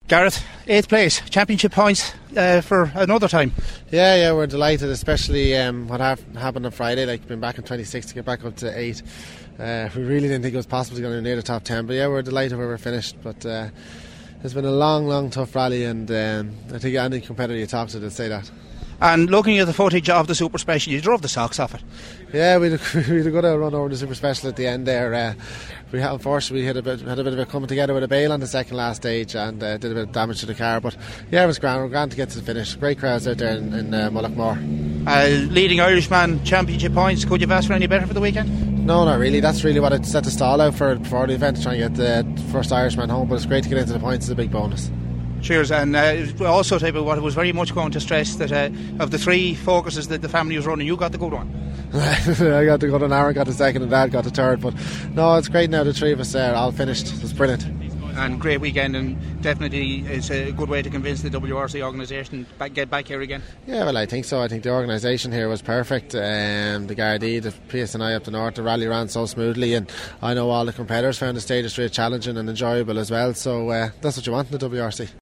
Gareth, 8th place, championship points for another time. Yeah, we're delighted, especially what happened on Friday, like being back in 26 to get back up to 8. We really didn't think it was possible to go near the top 10, but yeah, we're delighted where we're finished. But it's been a long, tough rally, and I think any competitor you talk to, they'll say that. And looking at the footage of the Super Special, you drove the socks off it. Yeah, we had a good run over the Super Special at the end there. Unfortunately we had a bit of a coming together with a bail on the second last stage, and did a bit of damage to the car. But yeah, it was grand. We're grand to get to the finish. Great crowds out there in Mullaghmore. Leading Irishman, championship points. Could you have asked for any better for the weekend? No, not really. That's really what I'd set the stall out for before the event, to try and get the first Irishman home. But it's great to get into the points. It's a big bonus. Cheers. And also, type of what I was very much going to stress, that of the three focuses that the family was running, you got the good one. I got the good one. Aaron got the second, and Dad got the third. But no, it's great now. The three of us all finished. It was brilliant. And great weekend, and definitely it's a good way to convince the WRC organisation get back here again. Yeah, well, I think so. I think the organisation here was perfect. The Gardaí, the PSNI up the north, the rally ran so smoothly, and I know all the competitors found the stages really challenging and enjoyable as well. So that's what you want in the WRC.